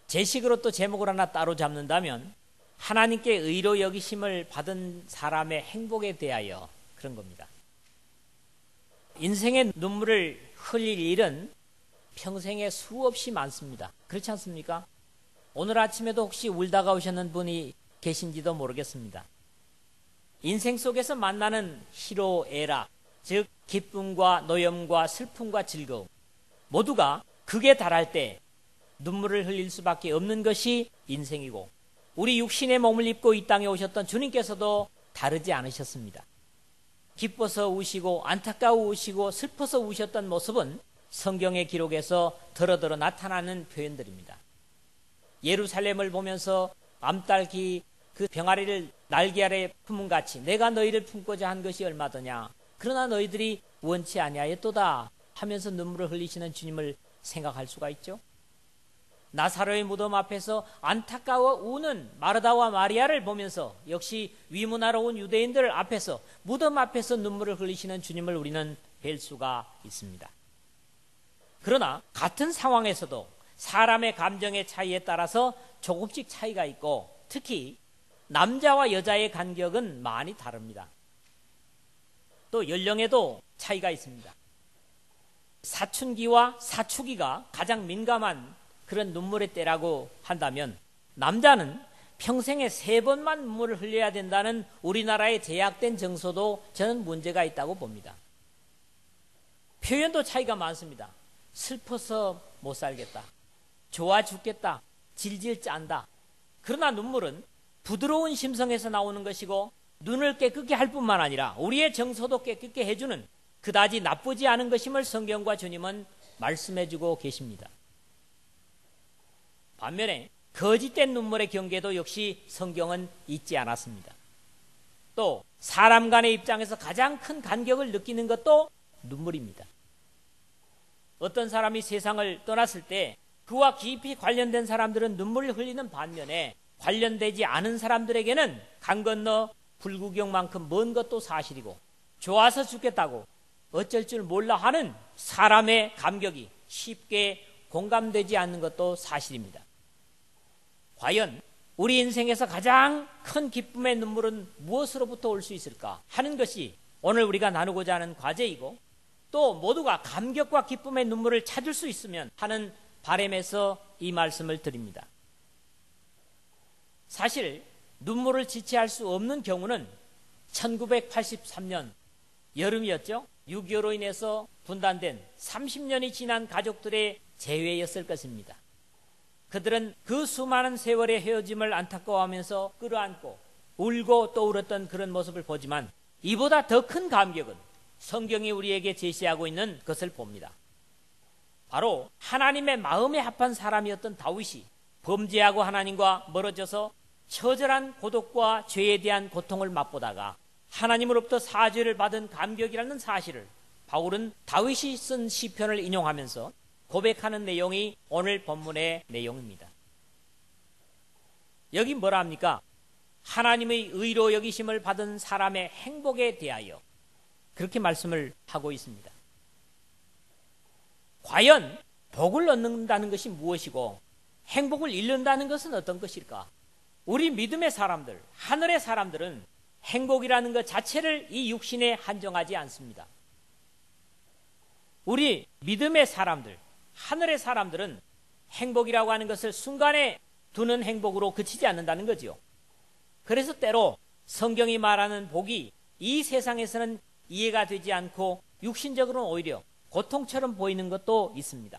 제 식으로 또 제목을 하나 따로 잡는다면 하나님께 의로 여기심을 받은 사람의 행복에 대하여 그런 겁니다. 인생의 눈물을 흘릴 일은 평생에 수없이 많습니다. 그렇지 않습니까? 오늘 아침에도 혹시 울다가 오셨는 분이 계신지도 모르겠습니다. 인생 속에서 만나는 희로애락, 즉 기쁨과 노염과 슬픔과 즐거움, 모두가 극에 달할 때 눈물을 흘릴 수밖에 없는 것이 인생이고, 우리 육신의 몸을 입고 이 땅에 오셨던 주님께서도 다르지 않으셨습니다. 기뻐서 우시고 안타까워 우시고 슬퍼서 우셨던 모습은 성경의 기록에서 더러더러 나타나는 표현들입니다. 예루살렘을 보면서 암딸기 그 병아리를 날개 아래 품은 같이 내가 너희를 품고자 한 것이 얼마더냐, 그러나 너희들이 원치 아니하였도다 하면서 눈물을 흘리시는 주님을 생각할 수가 있죠. 나사로의 무덤 앞에서 안타까워 우는 마르다와 마리아를 보면서 역시 위문하러 온 유대인들 앞에서 무덤 앞에서 눈물을 흘리시는 주님을 우리는 뵐 수가 있습니다. 그러나 같은 상황에서도 사람의 감정의 차이에 따라서 조금씩 차이가 있고, 특히 남자와 여자의 간격은 많이 다릅니다. 또 연령에도 차이가 있습니다. 사춘기와 사추기가 가장 민감한 그런 눈물의 때라고 한다면, 남자는 평생에 3번만 눈물을 흘려야 된다는 우리나라의 제약된 정서도 저는 문제가 있다고 봅니다. 표현도 차이가 많습니다. 슬퍼서 못 살겠다, 좋아 죽겠다, 질질 짠다. 그러나 눈물은 부드러운 심성에서 나오는 것이고, 눈을 깨끗게 할 뿐만 아니라 우리의 정서도 깨끗게 해주는 그다지 나쁘지 않은 것임을 성경과 주님은 말씀해주고 계십니다. 반면에 거짓된 눈물의 경계도 역시 성경은 잊지 않았습니다. 또 사람 간의 입장에서 가장 큰 간격을 느끼는 것도 눈물입니다. 어떤 사람이 세상을 떠났을 때 그와 깊이 관련된 사람들은 눈물을 흘리는 반면에, 관련되지 않은 사람들에게는 강 건너 불구경만큼 먼 것도 사실이고, 좋아서 죽겠다고 어쩔 줄 몰라 하는 사람의 감격이 쉽게 공감되지 않는 것도 사실입니다. 과연 우리 인생에서 가장 큰 기쁨의 눈물은 무엇으로부터 올 수 있을까 하는 것이 오늘 우리가 나누고자 하는 과제이고, 또 모두가 감격과 기쁨의 눈물을 찾을 수 있으면 하는 바람에서 이 말씀을 드립니다. 사실 눈물을 지체할 수 없는 경우는 1983년 여름이었죠. 6.25로 인해서 분단된 30년이 지난 가족들의 재회였을 것입니다. 그들은 그 수많은 세월의 헤어짐을 안타까워하면서 끌어안고 울고 또 울었던 그런 모습을 보지만, 이보다 더 큰 감격은 성경이 우리에게 제시하고 있는 것을 봅니다. 바로 하나님의 마음에 합한 사람이었던 다윗이 범죄하고 하나님과 멀어져서 처절한 고독과 죄에 대한 고통을 맛보다가 하나님으로부터 사죄를 받은 감격이라는 사실을 바울은 다윗이 쓴 시편을 인용하면서 고백하는 내용이 오늘 본문의 내용입니다. 여기 뭐라 합니까? 하나님의 의로 여기심을 받은 사람의 행복에 대하여 그렇게 말씀을 하고 있습니다. 과연 복을 얻는다는 것이 무엇이고 행복을 잃는다는 것은 어떤 것일까? 우리 믿음의 사람들, 하늘의 사람들은 행복이라는 것 자체를 이 육신에 한정하지 않습니다. 우리 믿음의 사람들, 하늘의 사람들은 행복이라고 하는 것을 순간에 두는 행복으로 그치지 않는다는 거지요. 그래서 때로 성경이 말하는 복이 이 세상에서는 이해가 되지 않고 육신적으로는 오히려 고통처럼 보이는 것도 있습니다.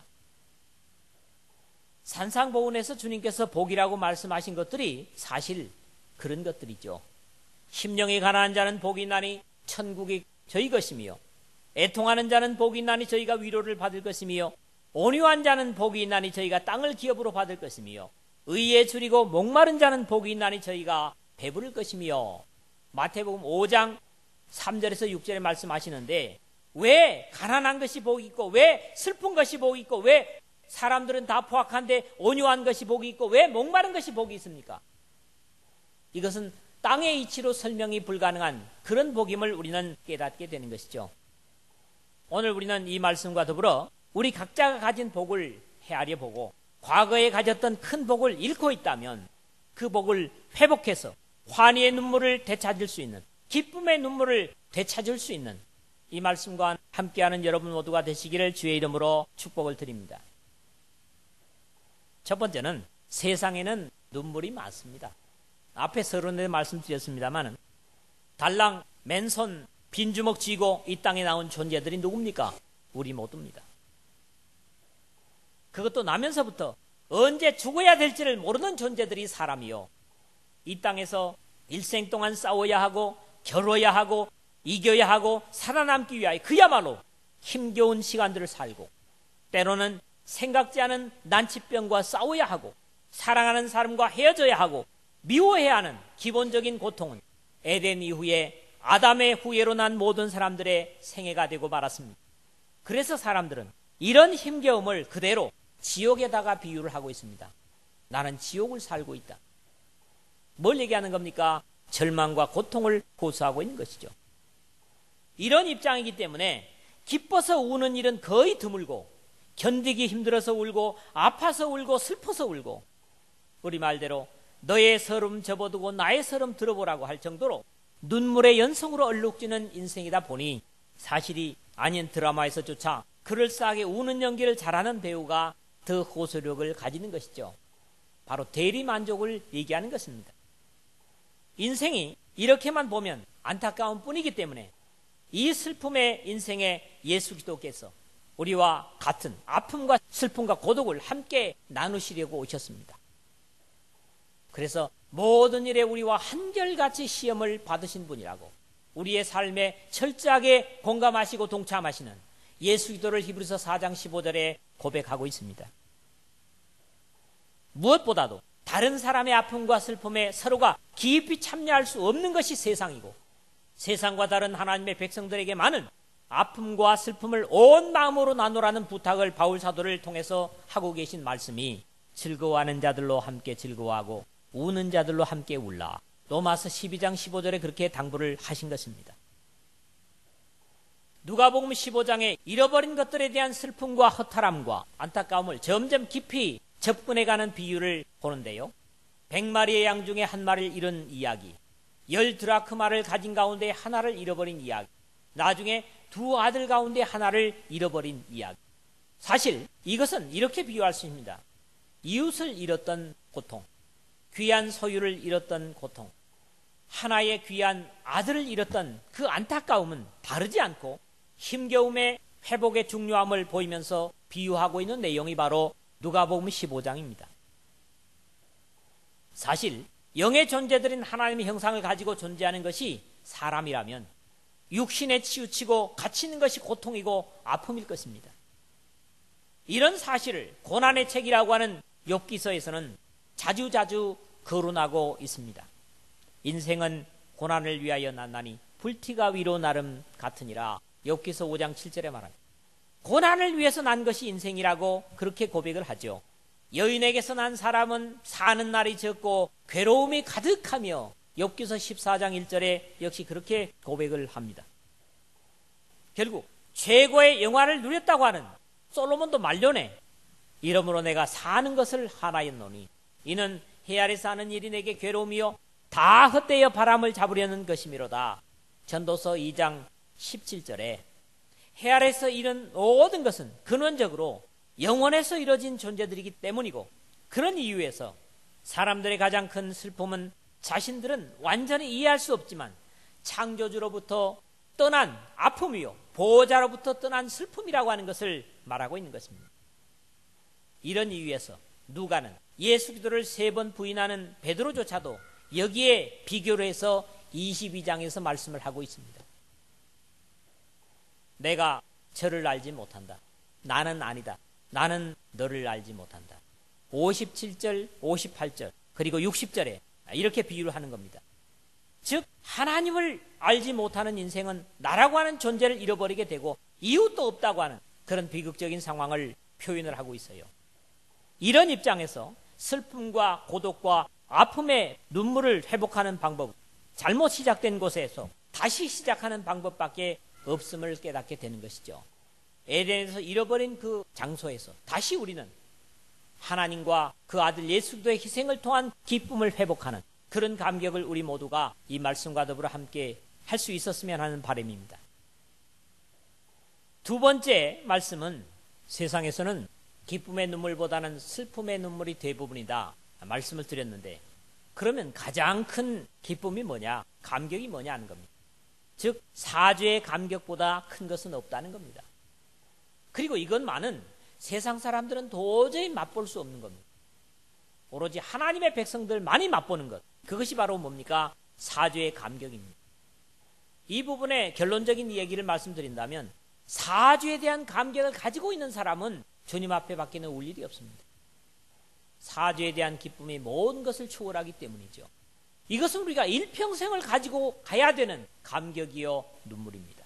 산상보훈에서 주님께서 복이라고 말씀하신 것들이 사실 그런 것들이죠. 심령이 가난한 자는 복이 있나니 천국이 저희 것이며, 애통하는 자는 복이 있나니 저희가 위로를 받을 것이며, 온유한 자는 복이 있나니 저희가 땅을 기업으로 받을 것이며, 의에 줄이고 목마른 자는 복이 있나니 저희가 배부를 것이며. 마태복음 5장 3절에서 6절에 말씀하시는데, 왜 가난한 것이 복이 있고, 왜 슬픈 것이 복이 있고, 왜 사람들은 다 포악한데 온유한 것이 복이 있고, 왜 목마른 것이 복이 있습니까? 이것은 땅의 이치로 설명이 불가능한 그런 복임을 우리는 깨닫게 되는 것이죠. 오늘 우리는 이 말씀과 더불어 우리 각자가 가진 복을 헤아려 보고, 과거에 가졌던 큰 복을 잃고 있다면 그 복을 회복해서 환희의 눈물을 되찾을 수 있는, 기쁨의 눈물을 되찾을 수 있는 이 말씀과 함께하는 여러분 모두가 되시기를 주의 이름으로 축복을 드립니다. 첫 번째는 세상에는 눈물이 많습니다. 앞에 서론에 말씀드렸습니다만 달랑 맨손 빈주먹 쥐고 이 땅에 나온 존재들이 누굽니까? 우리 모두입니다. 그것도 나면서부터 언제 죽어야 될지를 모르는 존재들이 사람이요, 이 땅에서 일생 동안 싸워야 하고 겨뤄야 하고 이겨야 하고 살아남기 위하여 그야말로 힘겨운 시간들을 살고, 때로는 생각지 않은 난치병과 싸워야 하고 사랑하는 사람과 헤어져야 하고 미워해야 하는 기본적인 고통은 에덴 이후에 아담의 후예로 난 모든 사람들의 생애가 되고 말았습니다. 그래서 사람들은 이런 힘겨움을 그대로 지옥에다가 비유를 하고 있습니다. 나는 지옥을 살고 있다. 뭘 얘기하는 겁니까? 절망과 고통을 호소하고 있는 것이죠. 이런 입장이기 때문에 기뻐서 우는 일은 거의 드물고, 견디기 힘들어서 울고 아파서 울고 슬퍼서 울고, 우리 말대로 너의 서름 접어두고 나의 서름 들어보라고 할 정도로 눈물의 연성으로 얼룩지는 인생이다 보니 사실이 아닌 드라마에서조차 그럴싸하게 우는 연기를 잘하는 배우가 더 호소력을 가지는 것이죠. 바로 대리만족을 얘기하는 것입니다. 인생이 이렇게만 보면 안타까운 뿐이기 때문에 이 슬픔의 인생에 예수 그리스도께서 우리와 같은 아픔과 슬픔과 고독을 함께 나누시려고 오셨습니다. 그래서 모든 일에 우리와 한결같이 시험을 받으신 분이라고, 우리의 삶에 철저하게 공감하시고 동참하시는 예수 그리스도를 히브리서 4장 15절에 고백하고 있습니다. 무엇보다도 다른 사람의 아픔과 슬픔에 서로가 깊이 참여할 수 없는 것이 세상이고, 세상과 다른 하나님의 백성들에게만은 아픔과 슬픔을 온 마음으로 나누라는 부탁을 바울 사도를 통해서 하고 계신 말씀이, 즐거워하는 자들로 함께 즐거워하고 우는 자들로 함께 울라, 로마서 12장 15절에 그렇게 당부를 하신 것입니다. 누가복음 15장에 잃어버린 것들에 대한 슬픔과 허탈함과 안타까움을 점점 깊이 접근해가는 비유를 보는데요, 100마리의 양 중에 한 마리를 잃은 이야기, 10드라크마를 가진 가운데 하나를 잃어버린 이야기, 나중에 두 아들 가운데 하나를 잃어버린 이야기. 사실 이것은 이렇게 비유할 수 있습니다. 이웃을 잃었던 고통, 귀한 소유를 잃었던 고통, 하나의 귀한 아들을 잃었던 그 안타까움은 다르지 않고 힘겨움의 회복의 중요함을 보이면서 비유하고 있는 내용이 바로 누가복음 15장입니다. 사실 영의 존재들인 하나님의 형상을 가지고 존재하는 것이 사람이라면 육신에 치우치고 갇히는 것이 고통이고 아픔일 것입니다. 이런 사실을 고난의 책이라고 하는 욥기서에서는 자주자주 거론하고 있습니다. 인생은 고난을 위하여 났나니 불티가 위로 나름 같으니라, 욥기서 5장 7절에 말합니다. 고난을 위해서 난 것이 인생이라고 그렇게 고백을 하죠. 여인에게서 난 사람은 사는 날이 적고 괴로움이 가득하며, 욥기서 14장 1절에 역시 그렇게 고백을 합니다. 결국 최고의 영화를 누렸다고 하는 솔로몬도 말년에 이러므로 내가 사는 것을 하나였노니 이는 해 아래 사는 일이 내게 괴로움이요 다 헛되어 바람을 잡으려는 것이미로다. 전도서 2장 17절에 해 아래서 이룬 모든 것은 근원적으로 영원에서 이루어진 존재들이기 때문이고, 그런 이유에서 사람들의 가장 큰 슬픔은 자신들은 완전히 이해할 수 없지만 창조주로부터 떠난 아픔이요 보호자로부터 떠난 슬픔이라고 하는 것을 말하고 있는 것입니다. 이런 이유에서 누가는 예수 그리스도를 3번 부인하는 베드로조차도 여기에 비교를 해서 22장에서 말씀을 하고 있습니다. 내가 저를 알지 못한다. 나는 아니다. 나는 너를 알지 못한다. 57절, 58절, 그리고 60절에 이렇게 비유를 하는 겁니다. 즉 하나님을 알지 못하는 인생은 나라고 하는 존재를 잃어버리게 되고 이웃도 없다고 하는 그런 비극적인 상황을 표현을 하고 있어요. 이런 입장에서 슬픔과 고독과 아픔의 눈물을 회복하는 방법, 잘못 시작된 곳에서 다시 시작하는 방법밖에 없음을 깨닫게 되는 것이죠. 에덴에서 잃어버린 그 장소에서 다시 우리는 하나님과 그 아들 예수 그리스도의 희생을 통한 기쁨을 회복하는 그런 감격을 우리 모두가 이 말씀과 더불어 함께 할 수 있었으면 하는 바람입니다. 두 번째 말씀은 세상에서는 기쁨의 눈물보다는 슬픔의 눈물이 대부분이다 말씀을 드렸는데, 그러면 가장 큰 기쁨이 뭐냐, 감격이 뭐냐 하는 겁니다. 즉 사죄의 감격보다 큰 것은 없다는 겁니다. 그리고 이것만은 세상 사람들은 도저히 맛볼 수 없는 겁니다. 오로지 하나님의 백성들만이 맛보는 것, 그것이 바로 뭡니까? 사죄의 감격입니다. 이 부분의 결론적인 얘기를 말씀드린다면, 사죄에 대한 감격을 가지고 있는 사람은 주님 앞에 밖에는 울 일이 없습니다. 사죄에 대한 기쁨이 모든 것을 초월하기 때문이죠. 이것은 우리가 일평생을 가지고 가야 되는 감격이요 눈물입니다.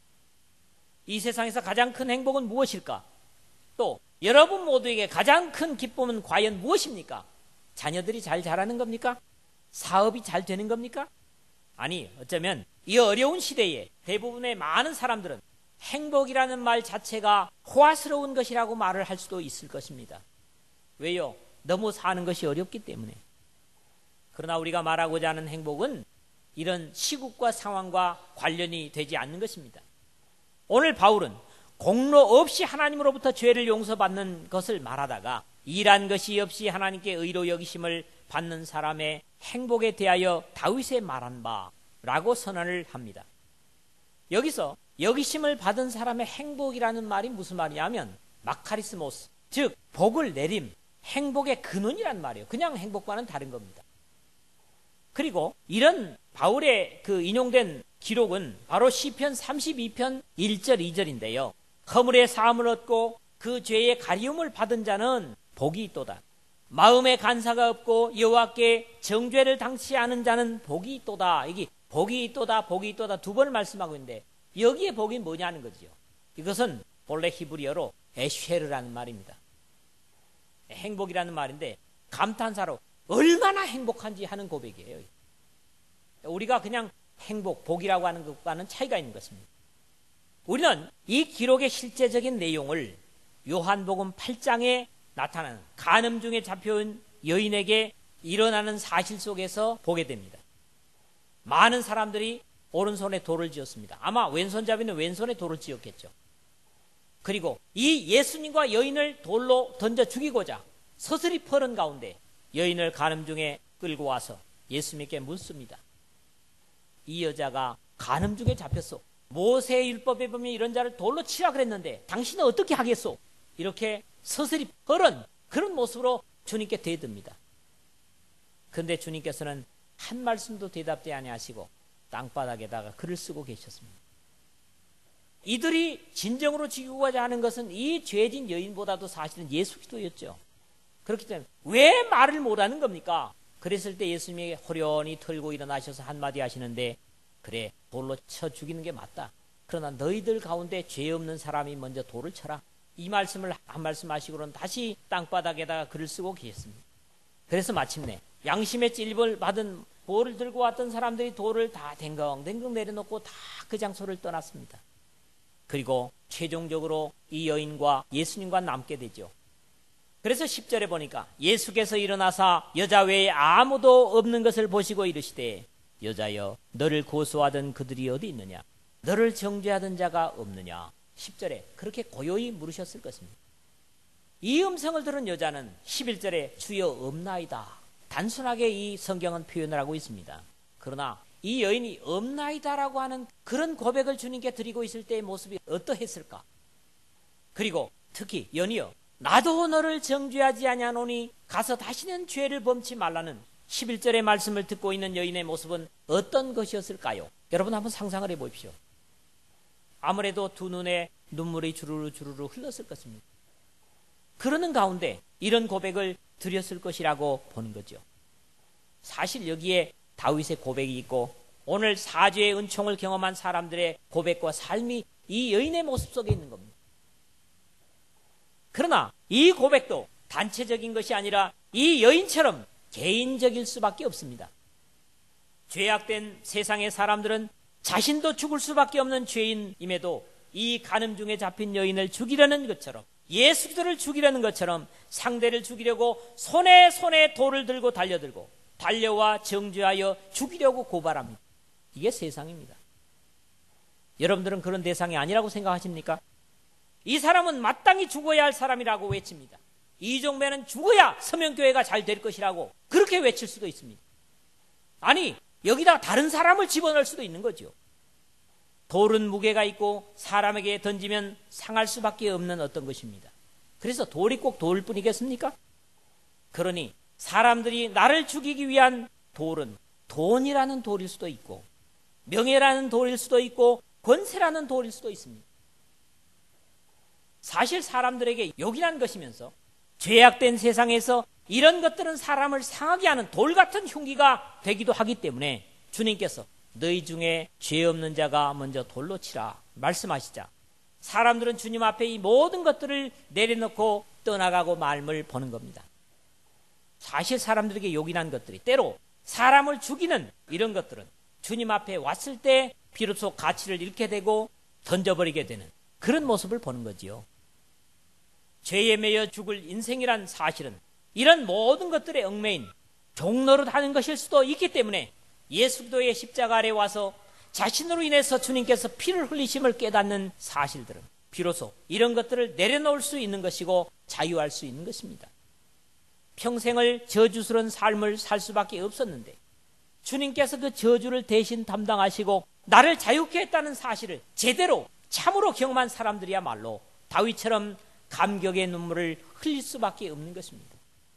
이 세상에서 가장 큰 행복은 무엇일까? 또 여러분 모두에게 가장 큰 기쁨은 과연 무엇입니까? 자녀들이 잘 자라는 겁니까? 사업이 잘 되는 겁니까? 아니, 어쩌면 이 어려운 시대에 대부분의 많은 사람들은 행복이라는 말 자체가 호화스러운 것이라고 말을 할 수도 있을 것입니다. 왜요? 너무 사는 것이 어렵기 때문에. 그러나 우리가 말하고자 하는 행복은 이런 시국과 상황과 관련이 되지 않는 것입니다. 오늘 바울은 공로 없이 하나님으로부터 죄를 용서받는 것을 말하다가 일한 것이 없이 하나님께 의로 여기심을 받는 사람의 행복에 대하여 다윗의 말한 바라고 선언을 합니다. 여기서 여기심을 받은 사람의 행복이라는 말이 무슨 말이냐면 마카리스모스, 즉 복을 내림, 행복의 근원이란 말이에요. 그냥 행복과는 다른 겁니다. 그리고 이런 바울의 그 인용된 기록은 바로 시편 32편 1절 2절인데요. 허물의 사함을 얻고 그 죄의 가리움을 받은 자는 복이 있도다. 마음에 간사가 없고 여호와께 정죄를 당치 않은 자는 복이 있도다. 이게 복이 있도다, 복이 있도다 두 번을 말씀하고 있는데, 여기에 복이 뭐냐는 거죠. 이것은 본래 히브리어로 에쉐르라는 말입니다. 행복이라는 말인데 감탄사로 얼마나 행복한지 하는 고백이에요. 우리가 그냥 행복, 복이라고 하는 것과는 차이가 있는 것입니다. 우리는 이 기록의 실제적인 내용을 요한복음 8장에 나타나는 간음 중에 잡혀온 여인에게 일어나는 사실 속에서 보게 됩니다. 많은 사람들이 오른손에 돌을 지었습니다. 아마 왼손잡이는 왼손에 돌을 지었겠죠. 그리고 이 예수님과 여인을 돌로 던져 죽이고자 서슬이 퍼른 가운데 여인을 간음 중에 끌고 와서 예수님께 묻습니다. 이 여자가 간음 중에 잡혔소. 모세의 율법에 보면 이런 자를 돌로 치라 그랬는데 당신은 어떻게 하겠소? 이렇게 서슬이 퍼른 그런 모습으로 주님께 대듭니다. 그런데 주님께서는 한 말씀도 대답되지 아니하시고 땅바닥에다가 글을 쓰고 계셨습니다. 이들이 진정으로 지키고자 하는 것은 이 죄진 여인보다도 사실은 예수 그리스도였죠. 그렇기 때문에 왜 말을 못하는 겁니까? 그랬을 때 예수님이 호련히 털고 일어나셔서 한마디 하시는데, 그래, 돌로 쳐 죽이는 게 맞다. 그러나 너희들 가운데 죄 없는 사람이 먼저 돌을 쳐라. 이 말씀을 한 말씀 하시고는 다시 땅바닥에다가 글을 쓰고 계셨습니다. 그래서 마침내 양심의 찔림을 받은 돌을 들고 왔던 사람들이 돌을 다 댕강댕강 내려놓고 다 그 장소를 떠났습니다. 그리고 최종적으로 이 여인과 예수님과 남게 되죠. 그래서 10절에 보니까 예수께서 일어나사 여자 외에 아무도 없는 것을 보시고 이르시되, 여자여, 너를 고소하던 그들이 어디 있느냐? 너를 정죄하던 자가 없느냐? 10절에 그렇게 고요히 물으셨을 것입니다. 이 음성을 들은 여자는 11절에 주여 없나이다. 단순하게 이 성경은 표현을 하고 있습니다. 그러나 이 여인이 없나이다라고 하는 그런 고백을 주님께 드리고 있을 때의 모습이 어떠했을까? 그리고 특히 연이어 나도 너를 정죄하지 아니하노니 가서 다시는 죄를 범치 말라는 11절의 말씀을 듣고 있는 여인의 모습은 어떤 것이었을까요? 여러분 한번 상상을 해보십시오. 아무래도 두 눈에 눈물이 주르르 주르르 흘렀을 것입니다. 그러는 가운데 이런 고백을 드렸을 것이라고 보는 거죠. 사실 여기에 다윗의 고백이 있고 오늘 사죄의 은총을 경험한 사람들의 고백과 삶이 이 여인의 모습 속에 있는 겁니다. 그러나 이 고백도 단체적인 것이 아니라 이 여인처럼 개인적일 수밖에 없습니다. 죄악된 세상의 사람들은 자신도 죽을 수밖에 없는 죄인임에도 이 간음 중에 잡힌 여인을 죽이려는 것처럼 예수 그리스도를 죽이려는 것처럼 상대를 죽이려고 손에 돌을 들고 달려와 정죄하여 죽이려고 고발합니다. 이게 세상입니다. 여러분들은 그런 대상이 아니라고 생각하십니까? 이 사람은 마땅히 죽어야 할 사람이라고 외칩니다. 이종배는 죽어야 서명교회가 잘 될 것이라고 그렇게 외칠 수도 있습니다. 아니, 여기다 다른 사람을 집어넣을 수도 있는 거죠. 돌은 무게가 있고 사람에게 던지면 상할 수밖에 없는 어떤 것입니다. 그래서 돌이 꼭 돌일 뿐이겠습니까? 그러니 사람들이 나를 죽이기 위한 돌은 돈이라는 돌일 수도 있고 명예라는 돌일 수도 있고 권세라는 돌일 수도 있습니다. 사실 사람들에게 욕이란 것이면서 죄악된 세상에서 이런 것들은 사람을 상하게 하는 돌 같은 흉기가 되기도 하기 때문에 주님께서 너희 중에 죄 없는 자가 먼저 돌로 치라 말씀하시자 사람들은 주님 앞에 이 모든 것들을 내려놓고 떠나가고 말을 보는 겁니다. 사실 사람들에게 욕이란 것들이 때로 사람을 죽이는 이런 것들은 주님 앞에 왔을 때 비로소 가치를 잃게 되고 던져버리게 되는 그런 모습을 보는 거지요. 죄에 매여 죽을 인생이란 사실은 이런 모든 것들의 얽매인 종로를 하는 것일 수도 있기 때문에 예수 그리스도의 십자가 아래 와서 자신으로 인해서 주님께서 피를 흘리심을 깨닫는 사실들은 비로소 이런 것들을 내려놓을 수 있는 것이고 자유할 수 있는 것입니다. 평생을 저주스러운 삶을 살 수밖에 없었는데 주님께서 그 저주를 대신 담당하시고 나를 자유케 했다는 사실을 제대로 참으로 경험한 사람들이야말로 다윗처럼 감격의 눈물을 흘릴 수밖에 없는 것입니다.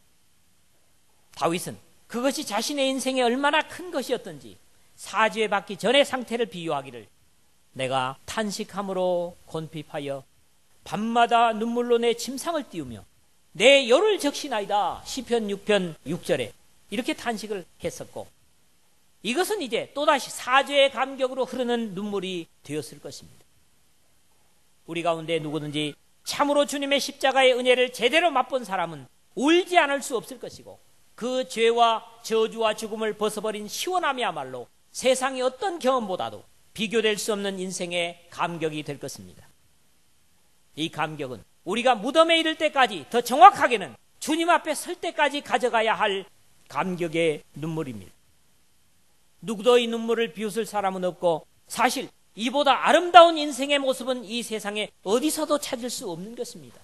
다윗은 그것이 자신의 인생에 얼마나 큰 것이었던지 사죄 받기 전의 상태를 비유하기를 내가 탄식함으로 곤핍하여 밤마다 눈물로 내 침상을 띄우며 내 열을 적시나이다. 시편 6편 6절에 이렇게 탄식을 했었고 이것은 이제 또다시 사죄의 감격으로 흐르는 눈물이 되었을 것입니다. 우리 가운데 누구든지 참으로 주님의 십자가의 은혜를 제대로 맛본 사람은 울지 않을 수 없을 것이고 그 죄와 저주와 죽음을 벗어버린 시원함이야말로 세상의 어떤 경험보다도 비교될 수 없는 인생의 감격이 될 것입니다. 이 감격은 우리가 무덤에 이를 때까지 더 정확하게는 주님 앞에 설 때까지 가져가야 할 감격의 눈물입니다. 누구도 이 눈물을 비웃을 사람은 없고 사실 이보다 아름다운 인생의 모습은 이 세상에 어디서도 찾을 수 없는 것입니다.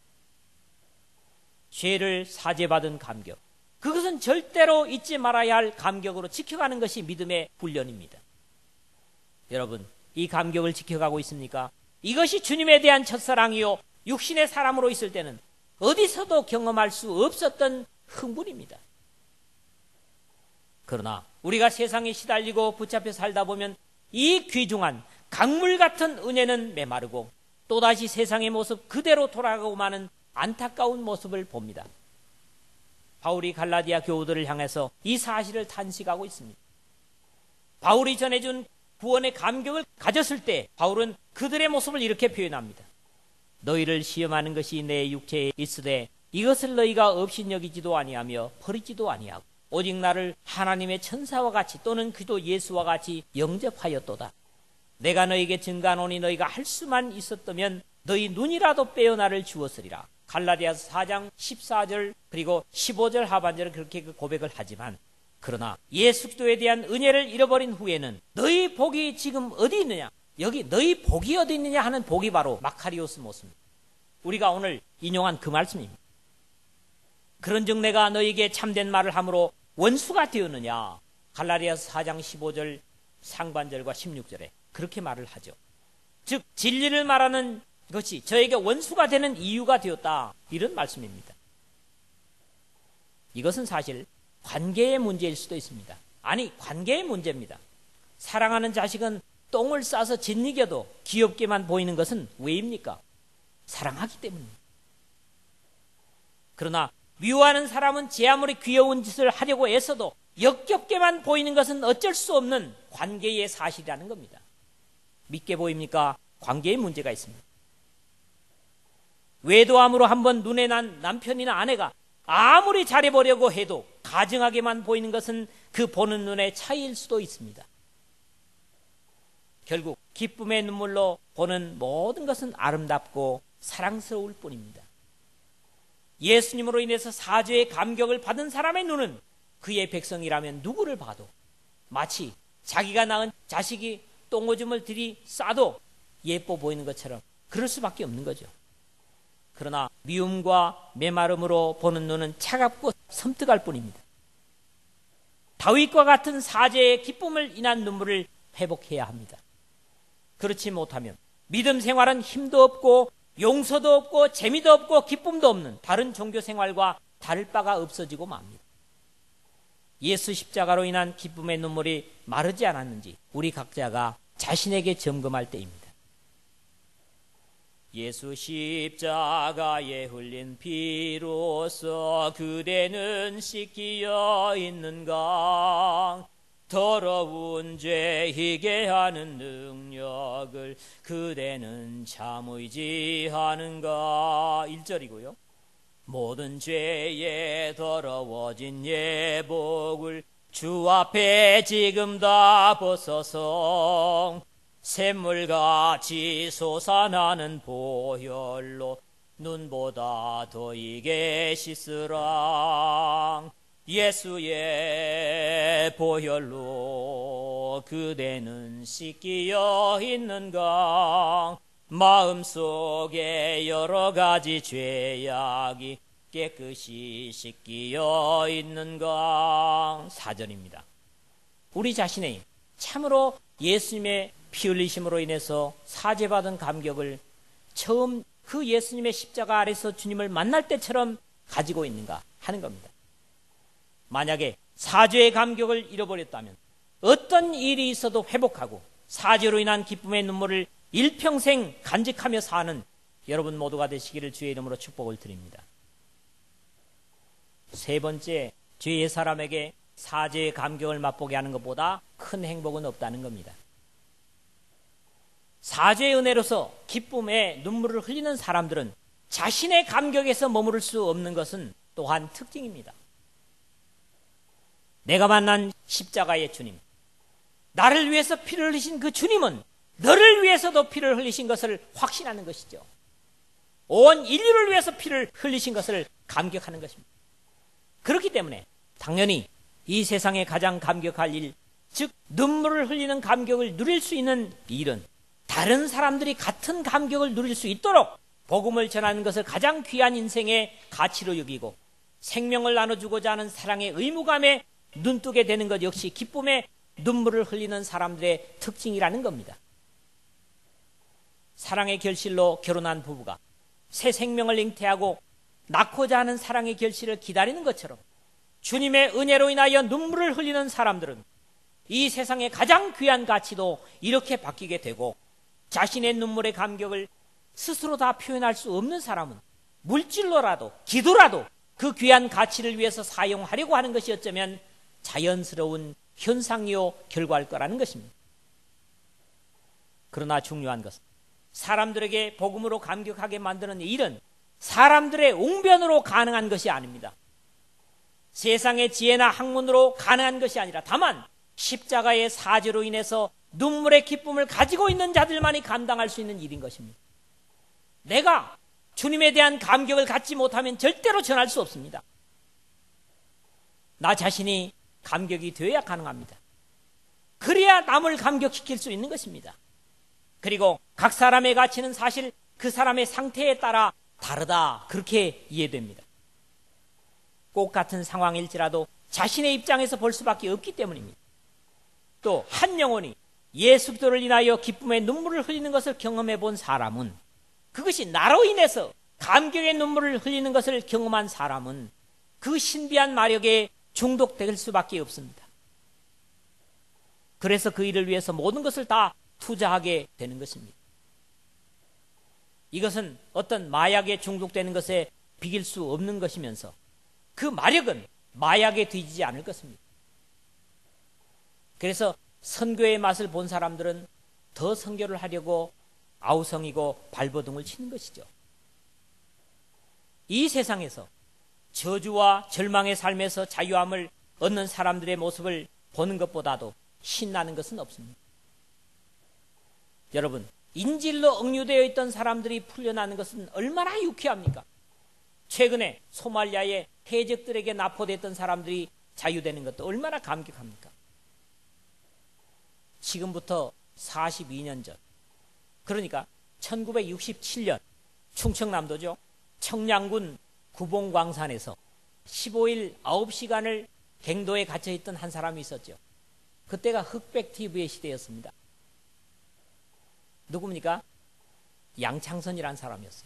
죄를 사죄받은 감격, 그것은 절대로 잊지 말아야 할 감격으로 지켜가는 것이 믿음의 훈련입니다. 여러분, 이 감격을 지켜가고 있습니까? 이것이 주님에 대한 첫사랑이요 육신의 사람으로 있을 때는 어디서도 경험할 수 없었던 흥분입니다. 그러나 우리가 세상에 시달리고 붙잡혀 살다 보면 이 귀중한 강물 같은 은혜는 메마르고 또다시 세상의 모습 그대로 돌아가고 마는 안타까운 모습을 봅니다. 바울이 갈라디아 교우들을 향해서 이 사실을 탄식하고 있습니다. 바울이 전해준 구원의 감격을 가졌을 때 바울은 그들의 모습을 이렇게 표현합니다. 너희를 시험하는 것이 내 육체에 있으되 이것을 너희가 업신여기지도 아니하며 버리지도 아니하고 오직 나를 하나님의 천사와 같이 또는 그도 예수와 같이 영접하였도다. 내가 너희에게 증가하노니 너희가 할 수만 있었다면 너희 눈이라도 빼어 나를 주었으리라. 갈라디아서 4장 14절 그리고 15절 하반절은 그렇게 그 고백을 하지만 그러나 예수 그리스도에 대한 은혜를 잃어버린 후에는 너희 복이 지금 어디 있느냐? 여기 너희 복이 어디 있느냐 하는 복이 바로 마카리오스 모습입니다. 우리가 오늘 인용한 그 말씀입니다. 그런즉 내가 너희에게 참된 말을 함으로 원수가 되었느냐? 갈라디아서 4장 15절 상반절과 16절에 그렇게 말을 하죠. 즉 진리를 말하는 것이 저에게 원수가 되는 이유가 되었다. 이런 말씀입니다. 이것은 사실 관계의 문제일 수도 있습니다. 아니, 관계의 문제입니다. 사랑하는 자식은 똥을 싸서 짓이겨도 귀엽게만 보이는 것은 왜입니까? 사랑하기 때문입니다. 그러나 미워하는 사람은 제 아무리 귀여운 짓을 하려고 애써도 역겹게만 보이는 것은 어쩔 수 없는 관계의 사실이라는 겁니다. 믿게 보입니까? 관계의 문제가 있습니다. 외도함으로 한번 눈에 난 남편이나 아내가 아무리 잘해보려고 해도 가증하게만 보이는 것은 그 보는 눈의 차이일 수도 있습니다. 결국 기쁨의 눈물로 보는 모든 것은 아름답고 사랑스러울 뿐입니다. 예수님으로 인해서 사죄의 감격을 받은 사람의 눈은 그의 백성이라면 누구를 봐도 마치 자기가 낳은 자식이 똥오줌을 들이싸도 예뻐 보이는 것처럼 그럴 수밖에 없는 거죠. 그러나 미움과 메마름으로 보는 눈은 차갑고 섬뜩할 뿐입니다. 다윗과 같은 사죄의 기쁨을 인한 눈물을 회복해야 합니다. 그렇지 못하면 믿음 생활은 힘도 없고 용서도 없고 재미도 없고 기쁨도 없는 다른 종교 생활과 다를 바가 없어지고 맙니다. 예수 십자가로 인한 기쁨의 눈물이 마르지 않았는지 우리 각자가 자신에게 점검할 때입니다. 예수 십자가에 흘린 피로써 그대는 씻기어 있는가? 더러운 죄 희게 하는 능력을 그대는 참 의지하는가? 1절이고요. 모든 죄에 더러워진 예복을 주 앞에 지금 다 벗어서 샘물같이 솟아나는 보혈로 눈보다 더 이게 씻으라. 예수의 보혈로 그대는 씻기어 있는가? 마음속에 여러 가지 죄악이 깨끗이 씻기어 있는가? 4절입니다. 우리 자신의 참으로 예수님의 피 흘리심으로 인해서 사죄받은 감격을 처음 그 예수님의 십자가 아래서 주님을 만날 때처럼 가지고 있는가 하는 겁니다. 만약에 사죄의 감격을 잃어버렸다면 어떤 일이 있어도 회복하고 사죄로 인한 기쁨의 눈물을 일평생 간직하며 사는 여러분 모두가 되시기를 주의 이름으로 축복을 드립니다. 세 번째, 죄의 사람에게 사죄의 감격을 맛보게 하는 것보다 큰 행복은 없다는 겁니다. 사죄의 은혜로서 기쁨의 눈물을 흘리는 사람들은 자신의 감격에서 머무를 수 없는 것은 또한 특징입니다. 내가 만난 십자가의 주님, 나를 위해서 피를 흘리신 그 주님은 너를 위해서도 피를 흘리신 것을 확신하는 것이죠. 온 인류를 위해서 피를 흘리신 것을 감격하는 것입니다. 그렇기 때문에 당연히 이 세상에 가장 감격할 일, 즉 눈물을 흘리는 감격을 누릴 수 있는 일은 다른 사람들이 같은 감격을 누릴 수 있도록 복음을 전하는 것을 가장 귀한 인생의 가치로 여기고 생명을 나눠주고자 하는 사랑의 의무감에 눈뜨게 되는 것 역시 기쁨의 눈물을 흘리는 사람들의 특징이라는 겁니다. 사랑의 결실로 결혼한 부부가 새 생명을 잉태하고 낳고자 하는 사랑의 결실을 기다리는 것처럼 주님의 은혜로 인하여 눈물을 흘리는 사람들은 이 세상의 가장 귀한 가치도 이렇게 바뀌게 되고 자신의 눈물의 감격을 스스로 다 표현할 수 없는 사람은 물질로라도 기도라도 그 귀한 가치를 위해서 사용하려고 하는 것이 어쩌면 자연스러운 현상이요 결과일 거라는 것입니다. 그러나 중요한 것은 사람들에게 복음으로 감격하게 만드는 일은 사람들의 웅변으로 가능한 것이 아닙니다. 세상의 지혜나 학문으로 가능한 것이 아니라 다만 십자가의 사죄로 인해서 눈물의 기쁨을 가지고 있는 자들만이 감당할 수 있는 일인 것입니다. 내가 주님에 대한 감격을 갖지 못하면 절대로 전할 수 없습니다. 나 자신이 감격이 되어야 가능합니다. 그래야 남을 감격시킬 수 있는 것입니다. 그리고 각 사람의 가치는 사실 그 사람의 상태에 따라 다르다, 그렇게 이해됩니다. 꼭 같은 상황일지라도 자신의 입장에서 볼 수밖에 없기 때문입니다. 또 한 영혼이 예수 그리스도를 인하여 기쁨의 눈물을 흘리는 것을 경험해 본 사람은, 그것이 나로 인해서 감격의 눈물을 흘리는 것을 경험한 사람은 그 신비한 마력에 중독될 수밖에 없습니다. 그래서 그 일을 위해서 모든 것을 다 투자하게 되는 것입니다. 이것은 어떤 마약에 중독되는 것에 비길 수 없는 것이면서 그 마력은 마약에 뒤지지 않을 것입니다. 그래서 선교의 맛을 본 사람들은 더 선교를 하려고 아우성이고 발버둥을 치는 것이죠. 이 세상에서 저주와 절망의 삶에서 자유함을 얻는 사람들의 모습을 보는 것보다도 신나는 것은 없습니다. 여러분, 인질로 억류되어 있던 사람들이 풀려나는 것은 얼마나 유쾌합니까? 최근에 소말리아의 해적들에게 납포됐던 사람들이 자유되는 것도 얼마나 감격합니까? 지금부터 42년 전, 그러니까 1967년 충청남도죠. 청량군 구봉광산에서 15일 9시간을 갱도에 갇혀있던 한 사람이 있었죠. 그때가 흑백TV의 시대였습니다. 누굽니까? 양창선이라는 사람이었어요.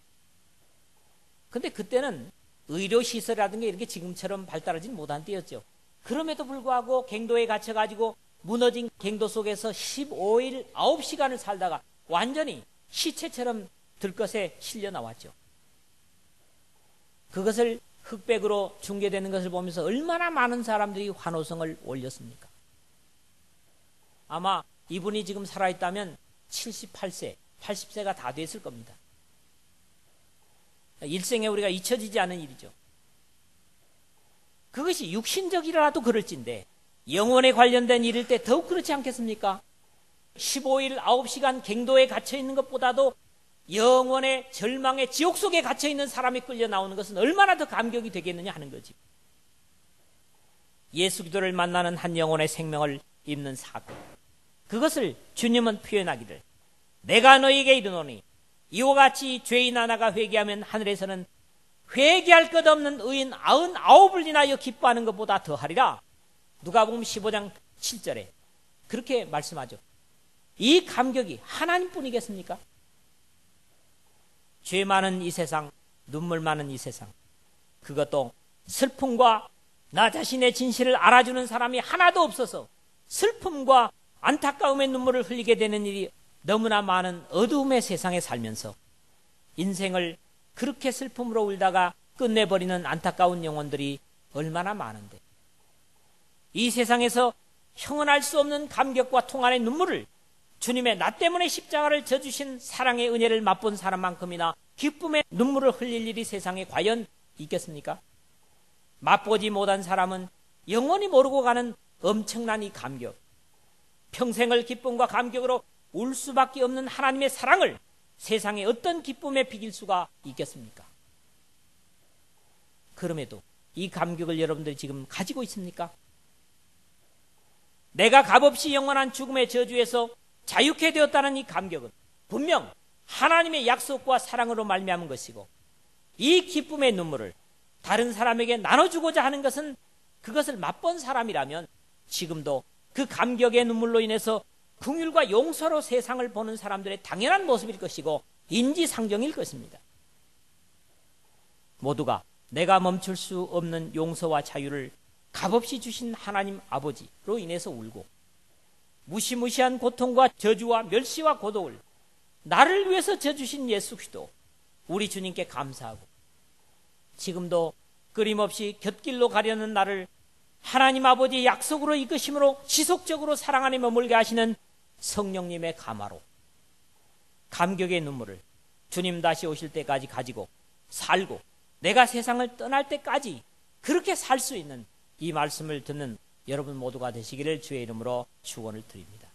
근데 그때는 의료시설이라든가 이렇게 지금처럼 발달하지 못한 때였죠. 그럼에도 불구하고 갱도에 갇혀가지고 무너진 갱도 속에서 15일 9시간을 살다가 완전히 시체처럼 들것에 실려 나왔죠. 그것을 흑백으로 중계되는 것을 보면서 얼마나 많은 사람들이 환호성을 올렸습니까? 아마 이분이 지금 살아있다면 78세, 80세가 다 됐을 겁니다. 일생에 우리가 잊혀지지 않은 일이죠. 그것이 육신적이라도 그럴진데 영혼에 관련된 일일 때 더욱 그렇지 않겠습니까? 15일 9시간 갱도에 갇혀있는 것보다도 영원의 절망의 지옥 속에 갇혀있는 사람이 끌려 나오는 것은 얼마나 더 감격이 되겠느냐 하는 거지. 예수 그리스도를 만나는 한 영혼의 생명을 입는 사건, 그것을 주님은 표현하기를 내가 너에게 이르노니 이와 같이 죄인 하나가 회개하면 하늘에서는 회개할 것 없는 의인 99을 인하여 기뻐하는 것보다 더하리라. 누가복음 15장 7절에 그렇게 말씀하죠. 이 감격이 하나님뿐이겠습니까? 죄 많은 이 세상, 눈물 많은 이 세상, 그것도 슬픔과 나 자신의 진실을 알아주는 사람이 하나도 없어서 슬픔과 안타까움의 눈물을 흘리게 되는 일이 너무나 많은 어두움의 세상에 살면서 인생을 그렇게 슬픔으로 울다가 끝내버리는 안타까운 영혼들이 얼마나 많은데, 이 세상에서 형언할 수 없는 감격과 통한의 눈물을 주님의 나 때문에 십자가를 져주신 사랑의 은혜를 맛본 사람만큼이나 기쁨의 눈물을 흘릴 일이 세상에 과연 있겠습니까? 맛보지 못한 사람은 영원히 모르고 가는 엄청난 이 감격, 평생을 기쁨과 감격으로 울 수밖에 없는 하나님의 사랑을 세상에 어떤 기쁨에 비길 수가 있겠습니까? 그럼에도 이 감격을 여러분들이 지금 가지고 있습니까? 내가 값없이 영원한 죽음의 저주에서 자유케 되었다는 이 감격은 분명 하나님의 약속과 사랑으로 말미암은 것이고, 이 기쁨의 눈물을 다른 사람에게 나눠주고자 하는 것은 그것을 맛본 사람이라면 지금도 그 감격의 눈물로 인해서 긍휼과 용서로 세상을 보는 사람들의 당연한 모습일 것이고 인지상정일 것입니다. 모두가 내가 멈출 수 없는 용서와 자유를 값없이 주신 하나님 아버지로 인해서 울고, 무시무시한 고통과 저주와 멸시와 고독을 나를 위해서 져주신 예수 그리스도 우리 주님께 감사하고, 지금도 끊임없이 곁길로 가려는 나를 하나님 아버지의 약속으로 이끄심으로 지속적으로 사랑 안에 머물게 하시는 성령님의 감화로 감격의 눈물을 주님 다시 오실 때까지 가지고 살고, 내가 세상을 떠날 때까지 그렇게 살 수 있는 이 말씀을 듣는 여러분 모두가 되시기를 주의 이름으로 축원을 드립니다.